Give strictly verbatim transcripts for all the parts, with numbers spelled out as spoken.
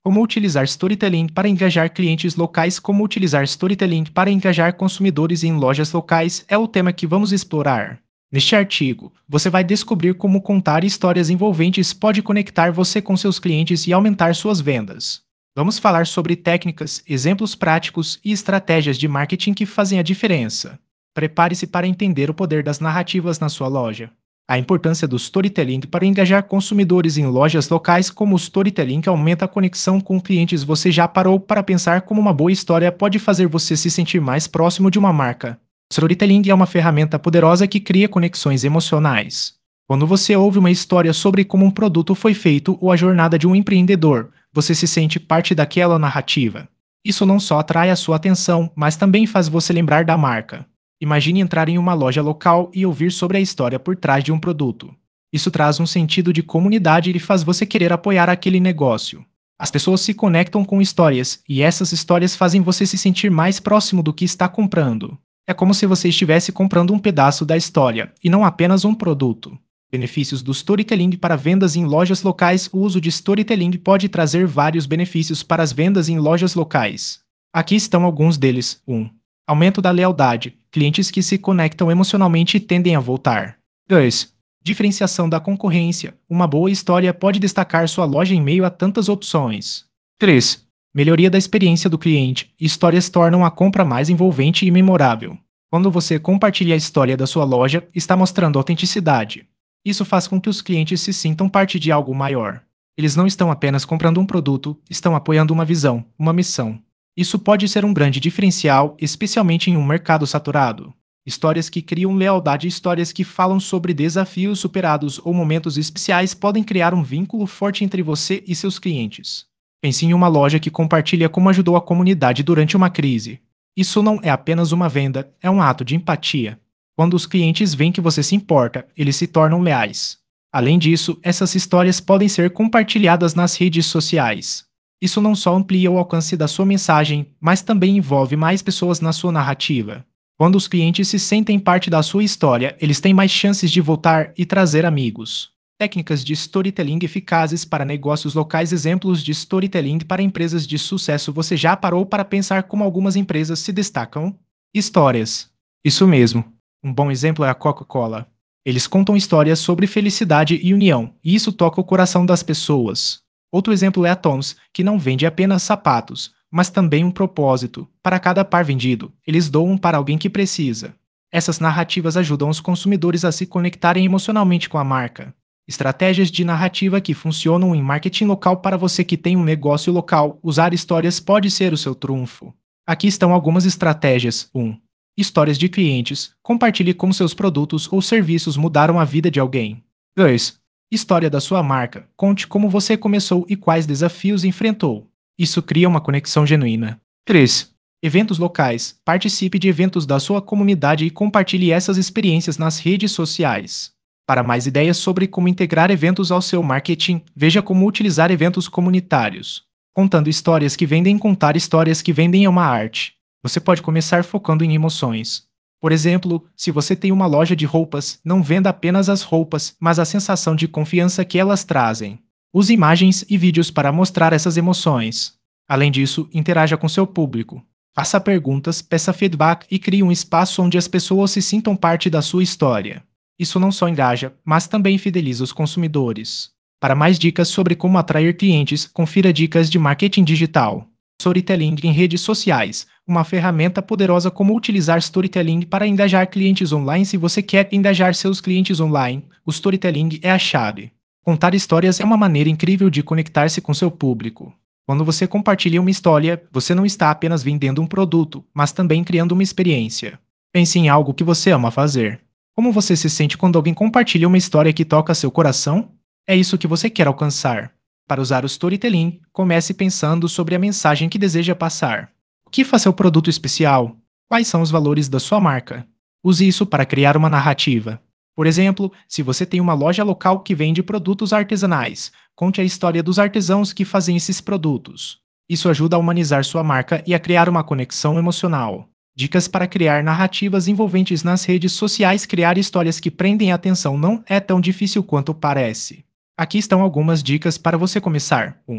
Como utilizar storytelling para engajar clientes locais? Como utilizar storytelling para engajar consumidores em lojas locais é o tema que vamos explorar. Neste artigo, você vai descobrir como contar histórias envolventes pode conectar você com seus clientes e aumentar suas vendas. Vamos falar sobre técnicas, exemplos práticos e estratégias de marketing que fazem a diferença. Prepare-se para entender o poder das narrativas na sua loja. A importância do storytelling para engajar consumidores em lojas locais. Como o storytelling aumenta a conexão com clientes. Você já parou para pensar como uma boa história pode fazer você se sentir mais próximo de uma marca? Storytelling é uma ferramenta poderosa que cria conexões emocionais. Quando você ouve uma história sobre como um produto foi feito ou a jornada de um empreendedor, você se sente parte daquela narrativa. Isso não só atrai a sua atenção, mas também faz você lembrar da marca. Imagine entrar em uma loja local e ouvir sobre a história por trás de um produto. Isso traz um sentido de comunidade e faz você querer apoiar aquele negócio. As pessoas se conectam com histórias, e essas histórias fazem você se sentir mais próximo do que está comprando. É como se você estivesse comprando um pedaço da história, e não apenas um produto. Benefícios do storytelling para vendas em lojas locais. O uso de storytelling pode trazer vários benefícios para as vendas em lojas locais. Aqui estão alguns deles. um. Aumento da lealdade. Clientes que se conectam emocionalmente tendem a voltar. dois. Diferenciação da concorrência. Uma boa história pode destacar sua loja em meio a tantas opções. três. Melhoria da experiência do cliente. Histórias tornam a compra mais envolvente e memorável. Quando você compartilha a história da sua loja, está mostrando autenticidade. Isso faz com que os clientes se sintam parte de algo maior. Eles não estão apenas comprando um produto, estão apoiando uma visão, uma missão. Isso pode ser um grande diferencial, especialmente em um mercado saturado. Histórias que criam lealdade. Histórias que falam sobre desafios superados ou momentos especiais podem criar um vínculo forte entre você e seus clientes. Pense em uma loja que compartilha como ajudou a comunidade durante uma crise. Isso não é apenas uma venda, é um ato de empatia. Quando os clientes veem que você se importa, eles se tornam leais. Além disso, essas histórias podem ser compartilhadas nas redes sociais. Isso não só amplia o alcance da sua mensagem, mas também envolve mais pessoas na sua narrativa. Quando os clientes se sentem parte da sua história, eles têm mais chances de voltar e trazer amigos. Técnicas de storytelling eficazes para negócios locais. Exemplos de storytelling para empresas de sucesso. Você já parou para pensar como algumas empresas se destacam? Histórias. Isso mesmo. Um bom exemplo é a Coca-Cola. Eles contam histórias sobre felicidade e união, e isso toca o coração das pessoas. Outro exemplo é a Tom's, que não vende apenas sapatos, mas também um propósito. Para cada par vendido, eles doam para alguém que precisa. Essas narrativas ajudam os consumidores a se conectarem emocionalmente com a marca. Estratégias de narrativa que funcionam em marketing local. Para você que tem um negócio local, usar histórias pode ser o seu trunfo. Aqui estão algumas estratégias. um. Histórias de clientes. Compartilhe como seus produtos ou serviços mudaram a vida de alguém. dois. História da sua marca. Conte como você começou e quais desafios enfrentou. Isso cria uma conexão genuína. três. Eventos locais. Participe de eventos da sua comunidade e compartilhe essas experiências nas redes sociais. Para mais ideias sobre como integrar eventos ao seu marketing, veja como utilizar eventos comunitários. Contando histórias que vendem. Contar histórias que vendem é uma arte. Você pode começar focando em emoções. Por exemplo, se você tem uma loja de roupas, não venda apenas as roupas, mas a sensação de confiança que elas trazem. Use imagens e vídeos para mostrar essas emoções. Além disso, interaja com seu público. Faça perguntas, peça feedback e crie um espaço onde as pessoas se sintam parte da sua história. Isso não só engaja, mas também fideliza os consumidores. Para mais dicas sobre como atrair clientes, confira dicas de marketing digital. Storytelling em redes sociais. Uma ferramenta poderosa. Como utilizar storytelling para engajar clientes online. Se você quer engajar seus clientes online, o storytelling é a chave. Contar histórias é uma maneira incrível de conectar-se com seu público. Quando você compartilha uma história, você não está apenas vendendo um produto, mas também criando uma experiência. Pense em algo que você ama fazer. Como você se sente quando alguém compartilha uma história que toca seu coração? É isso que você quer alcançar. Para usar o storytelling, comece pensando sobre a mensagem que deseja passar. O que faz seu produto especial? Quais são os valores da sua marca? Use isso para criar uma narrativa. Por exemplo, se você tem uma loja local que vende produtos artesanais, conte a história dos artesãos que fazem esses produtos. Isso ajuda a humanizar sua marca e a criar uma conexão emocional. Dicas para criar narrativas envolventes nas redes sociais. Criar histórias que prendem a atenção não é tão difícil quanto parece. Aqui estão algumas dicas para você começar. um.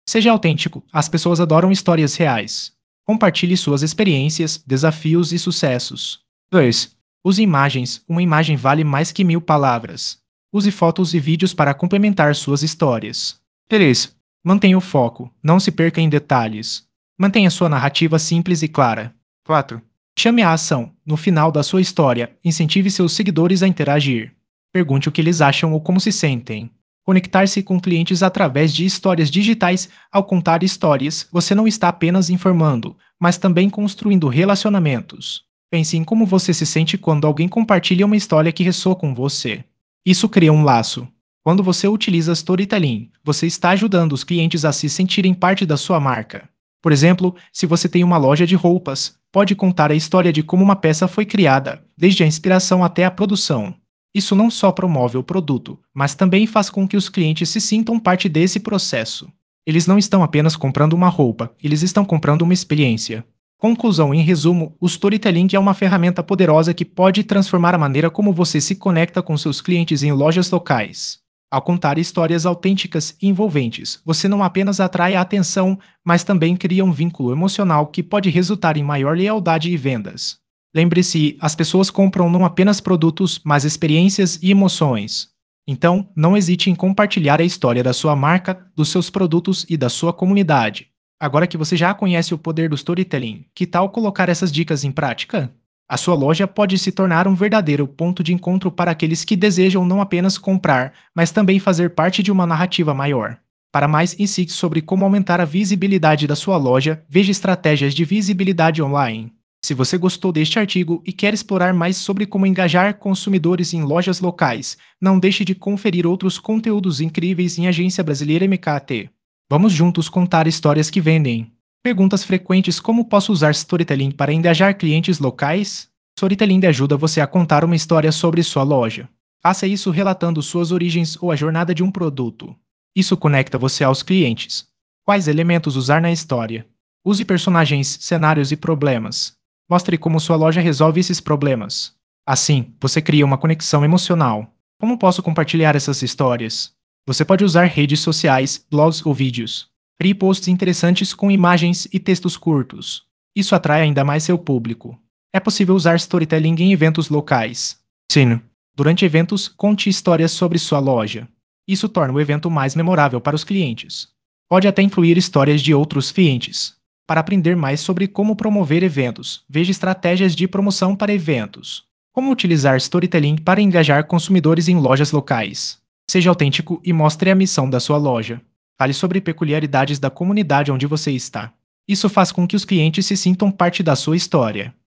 Seja autêntico, as pessoas adoram histórias reais. Compartilhe suas experiências, desafios e sucessos. dois. Use imagens, uma imagem vale mais que mil palavras. Use fotos e vídeos para complementar suas histórias. três. Mantenha o foco, não se perca em detalhes. Mantenha sua narrativa simples e clara. quatro. Chame a ação. No final da sua história, incentive seus seguidores a interagir. Pergunte o que eles acham ou como se sentem. Conectar-se com clientes através de histórias digitais. Ao contar histórias, você não está apenas informando, mas também construindo relacionamentos. Pense em como você se sente quando alguém compartilha uma história que ressoa com você. Isso cria um laço. Quando você utiliza storytelling, você está ajudando os clientes a se sentirem parte da sua marca. Por exemplo, se você tem uma loja de roupas, pode contar a história de como uma peça foi criada, desde a inspiração até a produção. Isso não só promove o produto, mas também faz com que os clientes se sintam parte desse processo. Eles não estão apenas comprando uma roupa, eles estão comprando uma experiência. Conclusão: em resumo, o storytelling é uma ferramenta poderosa que pode transformar a maneira como você se conecta com seus clientes em lojas locais. Ao contar histórias autênticas e envolventes, você não apenas atrai a atenção, mas também cria um vínculo emocional que pode resultar em maior lealdade e vendas. Lembre-se, as pessoas compram não apenas produtos, mas experiências e emoções. Então, não hesite em compartilhar a história da sua marca, dos seus produtos e da sua comunidade. Agora que você já conhece o poder do storytelling, que tal colocar essas dicas em prática? A sua loja pode se tornar um verdadeiro ponto de encontro para aqueles que desejam não apenas comprar, mas também fazer parte de uma narrativa maior. Para mais insights sobre como aumentar a visibilidade da sua loja, veja estratégias de visibilidade online. Se você gostou deste artigo e quer explorar mais sobre como engajar consumidores em lojas locais, não deixe de conferir outros conteúdos incríveis em Agência Brasileira M K T. Vamos juntos contar histórias que vendem. Perguntas frequentes: como posso usar storytelling para engajar clientes locais? Storytelling ajuda você a contar uma história sobre sua loja. Faça isso relatando suas origens ou a jornada de um produto. Isso conecta você aos clientes. Quais elementos usar na história? Use personagens, cenários e problemas. Mostre como sua loja resolve esses problemas. Assim, você cria uma conexão emocional. Como posso compartilhar essas histórias? Você pode usar redes sociais, blogs ou vídeos. Crie posts interessantes com imagens e textos curtos. Isso atrai ainda mais seu público. É possível usar storytelling em eventos locais. Sim. Durante eventos, conte histórias sobre sua loja. Isso torna o evento mais memorável para os clientes. Pode até incluir histórias de outros clientes. Para aprender mais sobre como promover eventos, veja estratégias de promoção para eventos. Como utilizar storytelling para engajar consumidores em lojas locais. Seja autêntico e mostre a missão da sua loja. Fale sobre peculiaridades da comunidade onde você está. Isso faz com que os clientes se sintam parte da sua história.